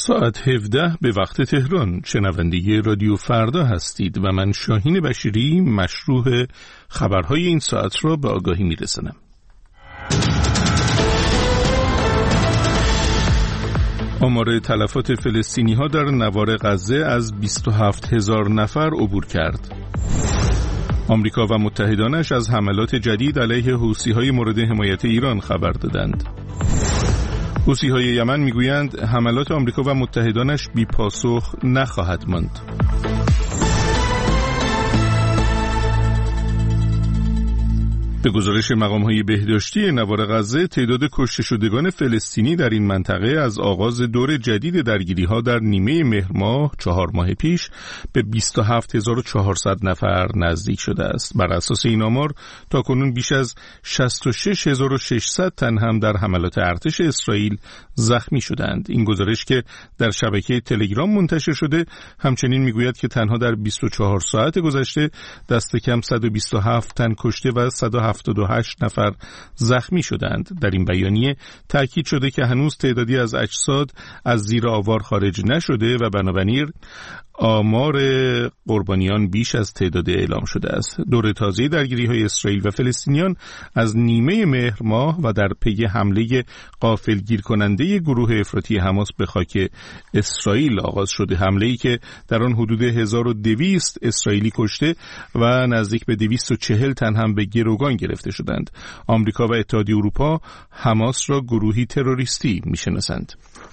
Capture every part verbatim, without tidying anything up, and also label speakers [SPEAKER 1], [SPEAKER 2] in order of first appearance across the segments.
[SPEAKER 1] ساعت هفده به وقت تهران. شنونده رادیو فردا هستید و من شاهین بشیری مشروح خبرهای این ساعت را به آگاهی میرسانم. آمار تلفات فلسطینی ها در نوار غزه از بیست و هفت هزار نفر عبور کرد. آمریکا و متحدانش از حملات جدید علیه حوثی‌های مورد حمایت ایران خبر دادند. حوثی‌های یمن میگویند حملات آمریکا و متحدانش بی پاسخ نخواهد ماند. به گزارش مقام‌های بهداشتی نوار غزه، تعداد کشته شدگان فلسطینی در این منطقه از آغاز دور جدید درگیری‌ها در نیمه مهر ماه چهار ماه پیش به بیست و هفت هزار و چهارصد نفر نزدیک شده است. بر اساس این آمار تاکنون بیش از شصت و شش هزار و ششصد تن هم در حملات ارتش اسرائیل زخمی شدند. این گزارش که در شبکه تلگرام منتشر شده همچنین میگوید که تنها در بیست و چهار ساعت گذشته دست کم صد و بیست و هفت تن کشته و صد و هفتاد و هشت نفر زخمی شدند. در این بیانیه تاکید شده که هنوز تعدادی از اجساد از زیر آوار خارج نشده و بنابراین آمار قربانیان بیش از تعداد اعلام شده است. دور تازه درگیری‌های اسرائیل و فلسطینیان از نیمه مهر ماه و در پی حمله غافلگیر کننده گروه افراطی حماس به خاک اسرائیل آغاز شده، حمله‌ای که در آن حدود هزار و دویست اسرائیلی کشته و نزدیک به دویست و چهل تن هم به گروگان گرفته شدند. آمریکا و اتحادیه اروپا حماس را گروهی تروریستی می‌شناسند.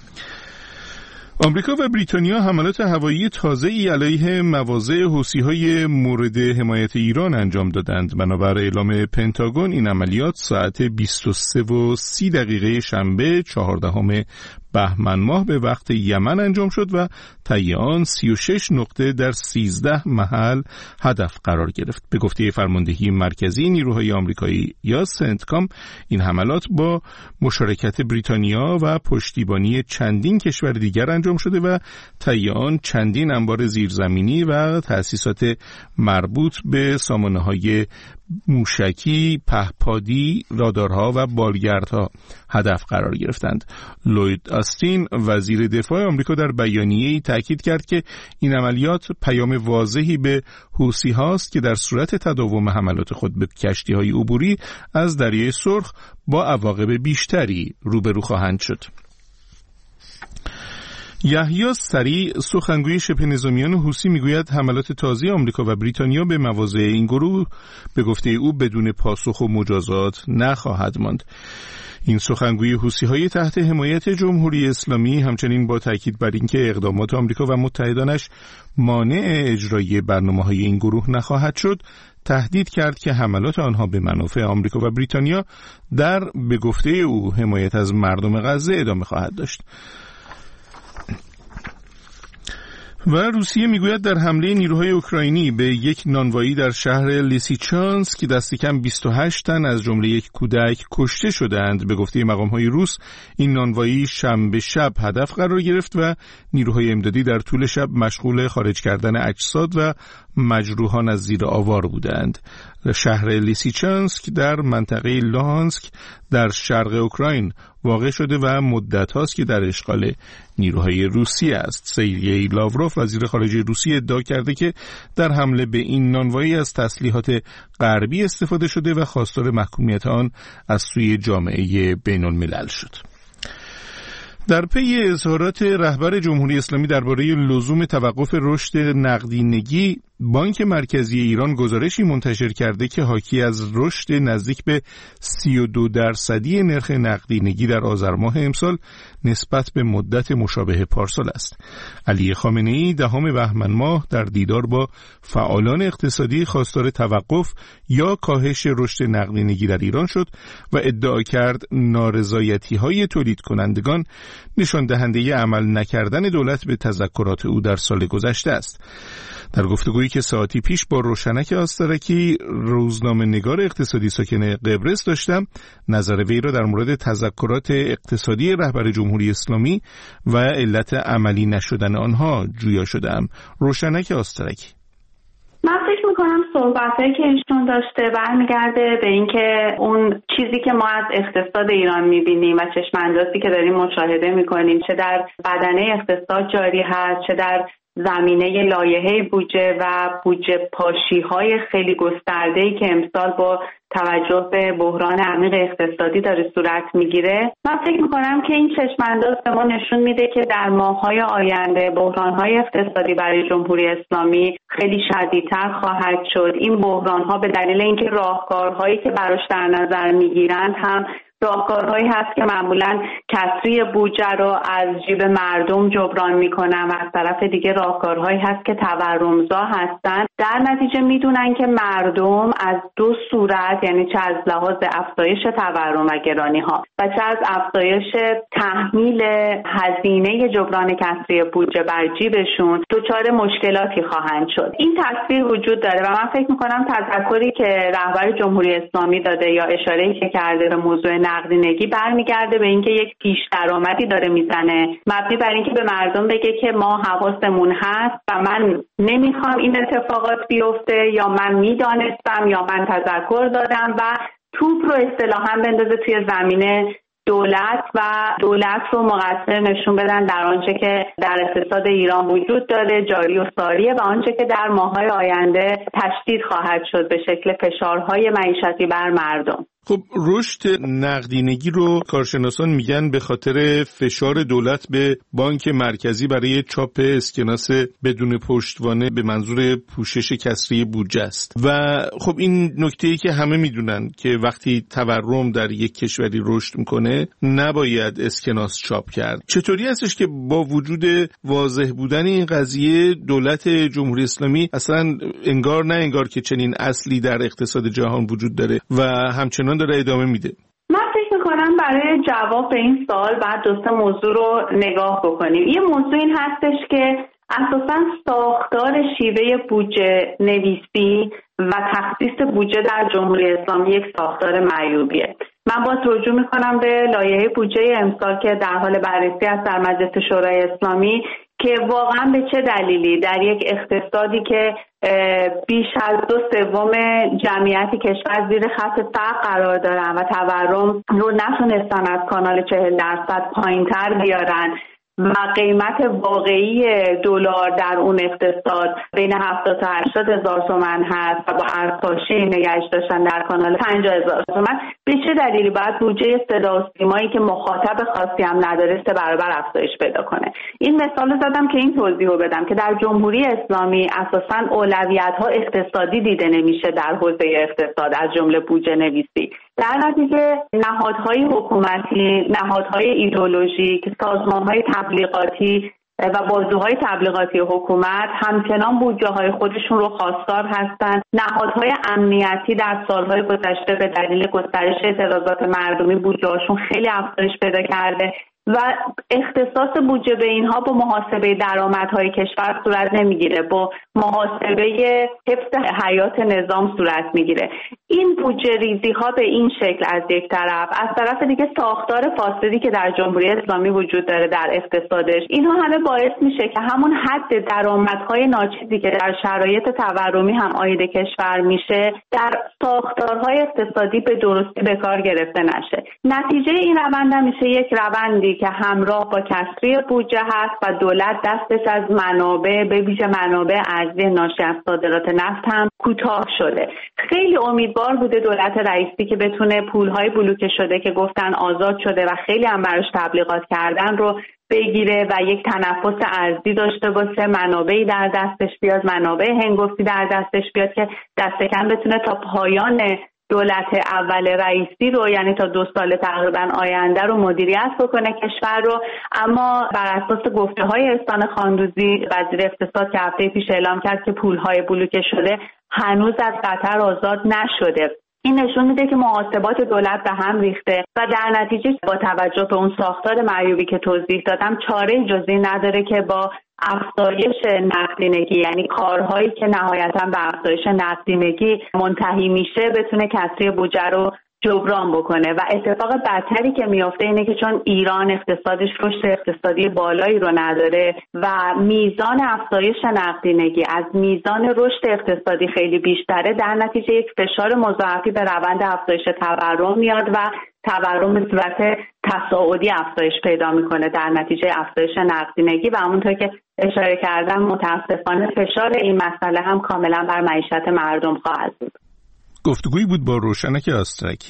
[SPEAKER 1] آمریکا و بریتانیا حملات هوایی تازه‌ای علیه مواضع حوثی‌های مورد حمایت ایران انجام دادند. بنابر اعلام پنتاگون این عملیات ساعت بیست و سه و سی دقیقه شنبه چهاردهم بهمن ماه به وقت یمن انجام شد و طی آن سی و شش نقطه در سیزده محل هدف قرار گرفت. به گفته فرماندهی مرکزی نیروهای آمریکایی یا سنتکام، این حملات با مشارکت بریتانیا و پشتیبانی چندین کشور دیگر انجام شده و طی آن چندین انبار زیرزمینی و تأسیسات مربوط به سامانه‌های موشکی، پهپادی، رادارها و بالگردها هدف قرار گرفتند. لوید آستین وزیر دفاع آمریکا در بیانیه‌ای تاکید کرد که این عملیات پیام واضحی به حوثی هاست که در صورت تداوم حملات خود به کشتی‌های عبوری از دریای سرخ با عواقب بیشتری روبرو خواهند شد. یحیی سریع، سخنگوی شبه نظامیان حوثی، میگوید حملات تازه آمریکا و بریتانیا به مواضع این گروه به گفته او بدون پاسخ و مجازات نخواهد ماند. این سخنگوی حوثی‌های تحت حمایت جمهوری اسلامی همچنین با تاکید بر اینکه اقدامات آمریکا و متحدانش مانع اجرای برنامه‌های این گروه نخواهد شد، تهدید کرد که حملات آنها به منافع آمریکا و بریتانیا در به گفته او حمایت از مردم غزه ادامه خواهد داشت. و روسیه میگوید در حمله نیروهای اوکراینی به یک نانوایی در شهر لیسیچانسک که دست کم بیست و هشت تن از جمله یک کودک کشته شدند. به گفته مقام‌های روس این نانوایی شنبه شب هدف قرار گرفت و نیروهای امدادی در طول شب مشغول خارج کردن اجساد و مجروحان از زیر آوار بودند. شهر لیسیچانسک در منطقه لوهانسک در شرق اوکراین واقع شده و مدت هاست که در اشغال نیروهای روسیه است. سرگئی لاوروف وزیر خارجه روسیه ادعا کرده که در حمله به این نانوایی از تسلیحات غربی استفاده شده و خواستار محکومیت آن از سوی جامعه بین الملل شد. در پی اظهارات رهبر جمهوری اسلامی درباره لزوم توقف رشد نقدینگی، بانک مرکزی ایران گزارشی منتشر کرده که حاکی از رشد نزدیک به سی و دو درصدی نرخ نقدینگی در آذر ماه امسال نسبت به مدت مشابه پارسال است. علی خامنه‌ای دهم بهمن ماه در دیدار با فعالان اقتصادی خواستار توقف یا کاهش رشد نقدینگی در ایران شد و ادعا کرد نارضایتی‌های تولید کنندگان نشان دهنده عمل نکردن دولت به تذکرات او در سال گذشته است. در گفتگویی که ساعتی پیش با روشنک آسترکی، روزنامه نگار اقتصادی ساکن قبرس داشتم، نظر وی را در مورد تذکرات اقتصادی رهبر جمهوری اسلامی و علت عملی نشدن آنها جویا شدم. روشنک آسترکی:
[SPEAKER 2] من فکر میکنم صحبتایی که ایشون داشته برمیگرده به اینکه اون چیزی که ما از اقتصاد ایران میبینیم و چشم‌اندازی که داریم مشاهده میکنیم، چه در بدنه اقتصاد جاری هست، چه در زمینه لایحه بودجه و بودجه پاشی‌های خیلی گسترده‌ای که امسال با توجه به بحران عمیق اقتصادی داره صورت میگیره، من فکر میکنم که این چشم‌انداز به ما نشون میده که در ماه‌های آینده بحران‌های اقتصادی برای جمهوری اسلامی خیلی شدیدتر خواهد شد. این بحران‌ها به دلیل اینکه راهکارهایی که براش در نظر میگیرند هم راهکارهایی هست که معمولاً کسری بودجه رو از جیب مردم جبران میکنن و از طرف دیگه راهکارهایی هست که تورمزا هستن. در نتیجه میدونن که مردم از دو صورت، یعنی چه از لحاظ افزایش تورم و گرانی ها و چه از افزایش تحمیل هزینه جبران کسری بودجه بر جیبشون، دچار مشکلاتی خواهند شد. این تصویر وجود داره و من فکر میکنم تذکری که رهبر جمهوری اسلامی داده یا اشاره‌ای که کرده به موضوع نقدینگی برمیگرده به اینکه یک پیش درآمدی داره میزنه مبنی بر اینکه به مردم بگه که ما حواسمون هست و من نمیخوام این اتفاقات بیفته، یا من میدانستم یا من تذکر دادم، و توپ رو اصطلاحاً بندازه توی زمینه دولت و دولت رو مقصر نشون بدن در آنچه که در اقتصاد ایران وجود داره، جاری و ساریه، و آنچه که در ماه‌های آینده تشدید خواهد شد به شکل فشارهای معیشتی بر مردم.
[SPEAKER 1] خب رشد نقدینگی رو کارشناسان میگن به خاطر فشار دولت به بانک مرکزی برای چاپ اسکناس بدون پشتوانه به منظور پوشش کسری بودجه است و خب این نکته‌ای که همه میدونن که وقتی تورم در یک کشوری رشد میکنه نباید اسکناس چاپ کرد. چطوری هستش که با وجود واضح بودن این قضیه دولت جمهوری اسلامی اصلا انگار نه انگار که چنین اصلی در اقتصاد جهان وجود داره و همچنان داره ادامه میده؟
[SPEAKER 2] من فکر میکنم برای جواب به این سوال بعد دو سه موضوع رو نگاه بکنیم. یه موضوع این هستش که اساساً ساختار شیوه بودجه نویسی و تخصیص بودجه در جمهوری اسلامی یک ساختار معیوبیه. من باز رجوع میکنم به لایحه بودجه امسال که در حال بررسی است در مجلس شورای اسلامی که واقعا به چه دلیلی در یک اقتصادی که بیش از دو سوم جمعیت کشور زیر خط فقر قرار دارن و تورم رو نتونستن از کانال چهل درصد پایین‌تر بیارن و قیمت واقعی دلار در اون اقتصاد بین هفتاد تا هشتاد هزار تومان هست و با ارزپاشی نگهش داشتن در کانال پنجاه هزار تومان، به چه دلیلی باید بودجه صدا و سیمایی که مخاطب خاصی هم نداره سه برابر افزایش پیدا کنه؟ این مثال زدم که این توضیح رو بدم که در جمهوری اسلامی اساساً اولویت‌ها اقتصادی دیده نمیشه در حوزه اقتصاد از جمله بودجه نویسی. در نتیجه نهادهای حکومتی، نهادهای ایدئولوژیک، سازمان‌های تبلیغاتی و بازوهای تبلیغاتی حکومت همچنان بودجه‌های خودشون رو خواستار هستند. نهادهای امنیتی در سالهای گذشته به دلیل گسترش اعتراضات مردمی بودجه‌هاشون خیلی افزایش پیدا کرده و اختصاص بودجه به اینها با محاسبه درآمدهای کشور صورت نمیگیره، با محاسبه حفظ حیات نظام صورت میگیره. این بودجه ریزی ها به این شکل از یک طرف، از طرف دیگه ساختار فاسدی که در جمهوری اسلامی وجود داره در اقتصادش، اینها همه باعث میشه که همون حد درآمدهای ناچیزی که در شرایط تورمی هم عاید کشور میشه در ساختارهای اقتصادی به درستی به کار گرفته نشه. نتیجه این روند میشه یک روندی که همراه با کسری بودجه هست و دولت دستش از منابع به ویژه منابع ارزی ناشی از صادرات نفت هم کوتاه شده. خیلی امیدوار بوده دولت رئیسی که بتونه پولهای بلوکه شده که گفتن آزاد شده و خیلی هم براش تبلیغات کردن رو بگیره و یک تنفس ارزی داشته باشه، منابعی در دستش بیاد، منابع هنگفتی در دستش بیاد که دست کم بتونه تا پایان دولت اول رئیسی رو، یعنی تا دو سال تقریبا آینده رو مدیریت بکنه کشور رو. اما بر اساس گفته‌های احسان خاندوزی وزیر اقتصاد که هفته پیش اعلام کرد که پول‌های بلوکه شده هنوز از قطر آزاد نشده. این نشون میده که محاسبات دولت به هم ریخته و در نتیجه با توجه به اون ساختار معیوبی که توضیح دادم چاره جزئی نداره که با افزایش نقدینگی، یعنی کارهایی که نهایتاً به افزایش نقدینگی منتهی میشه، بتونه کسری بودجه رو جبران بکنه و اتفاق بدتری که میفته اینه که چون ایران اقتصادش رشد اقتصادی بالایی رو نداره و میزان افزایش نقدینگی از میزان رشد اقتصادی خیلی بیشتره، در نتیجه یک فشار مضاعفی به روند افزایش تورم میاد و تورم به صورت تصاعدی افزایش پیدا میکنه در نتیجه افزایش نقدینگی و همونطور که اشاره کردم متاسفانه فشار این مسئله هم کاملا بر معیشت مردم خواهد بود.
[SPEAKER 1] گفتگویی بود با روشنک آسترکی.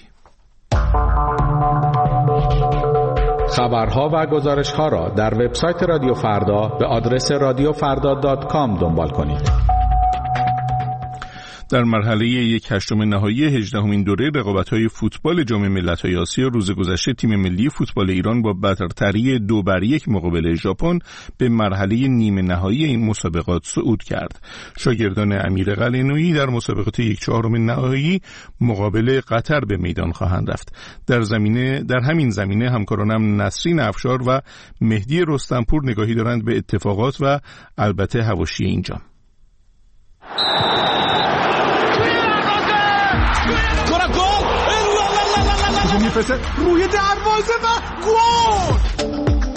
[SPEAKER 3] خبرها و گزارش‌ها را در وبسایت رادیو فردا به آدرس رادیو فردا دات کام دنبال کنید.
[SPEAKER 1] در مرحله یک هشتم نهایی هجدهمین دوره رقابت‌های فوتبال جام ملت‌های آسیا روز گذشته تیم ملی فوتبال ایران با برتری دو بر یک مقابل ژاپن به مرحله نیمه نهایی این مسابقات صعود کرد. شاگردان امیر قلعه‌نویی در مسابقات یک چهارم نهایی مقابل قطر به میدان خواهند رفت. در زمینه در همین زمینه همکارانم نسرین افشار و مهدی رستمپور نگاهی دارند به اتفاقات و البته حواشی این جام.
[SPEAKER 4] روی دروازه و گل.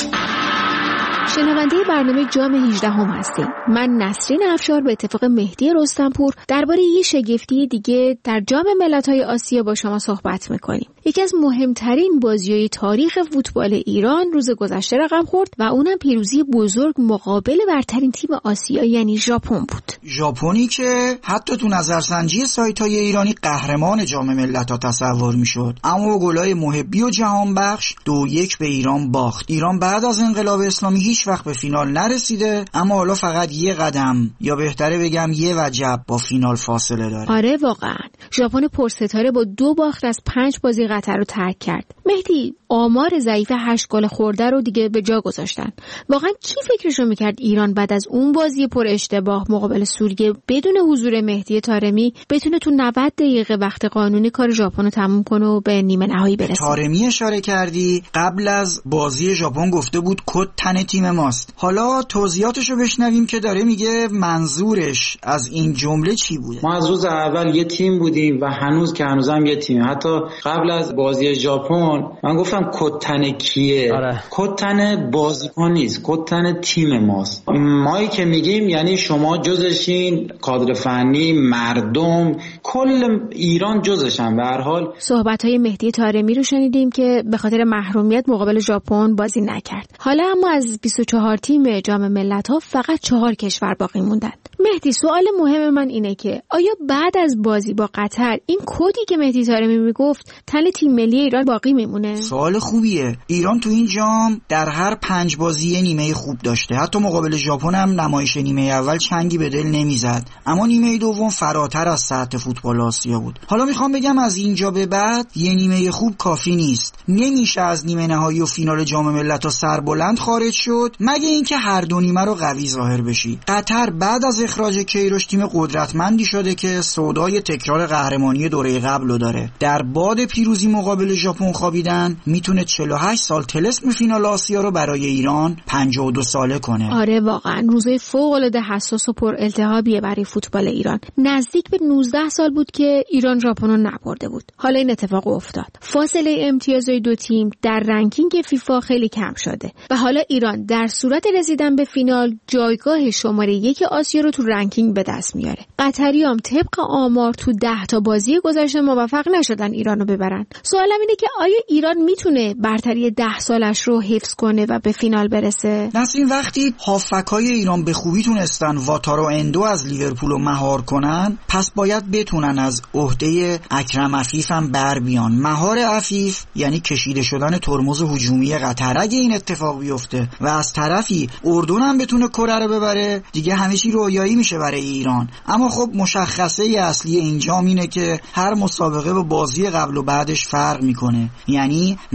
[SPEAKER 5] شنونده برنامه جام هجدهم هستیم. من نسرین افشار به اتفاق مهدی رستمپور درباره یه شگفتی دیگه در جام ملت‌های آسیا با شما صحبت می‌کنیم. یکی از مهمترین بازی‌های تاریخ فوتبال ایران روز گذشته رقم خورد و اونم پیروزی بزرگ مقابل برترین تیم آسیا یعنی ژاپن بود.
[SPEAKER 6] ژاپنی که حتی تو نظرسنجی سایت‌های ایرانی قهرمان جام ملت‌ها تصور می‌شد، اما گل‌های محبی و جهانبخش دو یک به ایران باخت. ایران بعد از انقلاب اسلامی هیچ وقت به فینال نرسیده، اما حالا فقط یه قدم یا بهتره بگم یه وجب با فینال فاصله داره.
[SPEAKER 5] آره واقعا ژاپن پرستاره با دو باخت از پنج بازی قطر رو ترک کرد. مهدی آمار ضعیف هشت گل خورده رو دیگه به جا گذاشتن. واقعا کی فکرشو میکرد ایران بعد از اون بازی پر اشتباه مقابل سوریه بدون حضور مهدی طارمی بتونه تو نود دقیقه وقت قانونی کار ژاپن رو تموم کنه و به نیمه نهایی برسه؟
[SPEAKER 6] طارمی اشاره کردی، قبل از بازی ژاپن گفته بود کد تن تیم ماست. حالا توضیحاتشو بشنویم که داره میگه منظورش از این جمله چی بوده.
[SPEAKER 7] ما از روز اول یه تیم بودیم و هنوز که هنوزم یه تیم. حتی قبل از بازی ژاپن من گفتم کد تن کیه؟ آره. کد تن بازیکن نیست، کد تن تیم ماست. مایی که میگیم یعنی شما جزشین، کادر فنی، مردم، کل ایران جزشن. به هر حال
[SPEAKER 5] صحبت‌های مهدی طارمی رو شنیدیم که به خاطر محرومیت مقابل ژاپن بازی نکرد. حالا اما از بیست و چهار تیم جام ملت‌ها فقط چهار کشور باقی موندن. مهدی سوال مهم من اینه که آیا بعد از بازی با قطر این کدی که مهدی طارمی میگفت تن تیم ملی ایران باقی میمونه؟
[SPEAKER 6] سوال خوبیه. ایران تو این جام در هر پنج بازی نیمه خوب داشته. حتی مقابل ژاپن هم نمایش نیمه اول چنگی به دل نمیزد، اما نیمه دوم فراتر از سطح فوتبال آسیا بود. حالا میخوام بگم از اینجا به بعد یه نیمه خوب کافی نیست. نمیشه از نیمه نهایی و فینال جام ملت‌ها سربلند خارج شد مگه اینکه هر دو نیمه رو قوی ظاهر بشی. قطر بعد از اخراج کیروش تیم قدرتمندی شده که سودای تکرار قهرمانی دوره قبل رو داره. در باد پیروزی مقابل ژاپن خوابیدن میتونه چهل و هشت سال طلسم فینال آسیا رو برای ایران پنجاه و دو ساله کنه.
[SPEAKER 5] آره واقعا روزای فوق‌العاده حساس و پر التهابیه برای فوتبال ایران. نزدیک به نوزده سال بود که ایران ژاپن رو نبرده بود. حالا این اتفاق افتاد. فاصله امتیازهای دو تیم در رنکینگ فیفا خیلی کم شده و حالا ایران در صورت رسیدن به فینال جایگاه شماره یک آسیا رو تو رنکینگ به دست میاره. قطریام طبق آمار تو ده تا بازی گذشته موفق نشدن ایرانو ببرن. سوالم اینه که آیا ایران میتونه برتری ده سالش رو حفظ کنه و به فینال برسه؟
[SPEAKER 6] نسرین وقتی هافکای ایران به خوبی تونستن واتارو اندو از لیورپول رو مهار کنن، پس باید بتونن از عهده اکرم عفیف هم بر بیان. مهار عفیف یعنی کشیده شدن ترمز هجومی قطر. اگه این اتفاق بیفته و از طرفی اردن هم بتونه کره رو ببره، دیگه همه چی رویایی میشه برای ایران. اما خب مشخصه اصلی اینجا اینه که هر مسابقه با بازی قبل و بعدش فرق میکنه. یعنی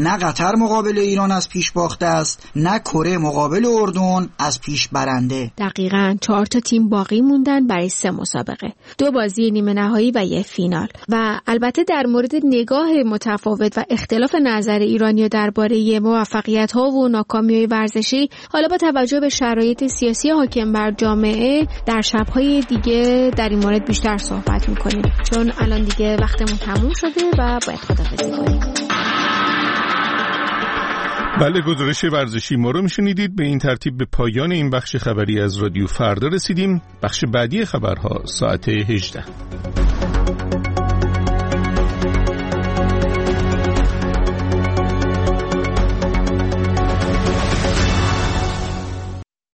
[SPEAKER 6] نه قطر مقابل ایران از پیش باخته است، نه کره مقابل اردن از پیش برنده.
[SPEAKER 5] دقیقاً چهار تا تیم باقی موندن برای سه مسابقه، دو بازی نیمه نهایی و یک فینال. و البته در مورد نگاه متفاوت و اختلاف نظر ایرانی‌ها درباره موفقیت‌ها و ناکامی‌های ورزشی، حالا با توجه به شرایط سیاسی حاکم بر جامعه در شب‌های دیگه در این مورد بیشتر صحبت می‌کنیم، چون الان دیگه وقتمون تموم شده و باید خداحافظی کنیم.
[SPEAKER 1] بله، گزارش ورزشی ما رو میشنیدید. به این ترتیب به پایان این بخش خبری از رادیو فردا رسیدیم. بخش بعدی خبرها ساعت هجده.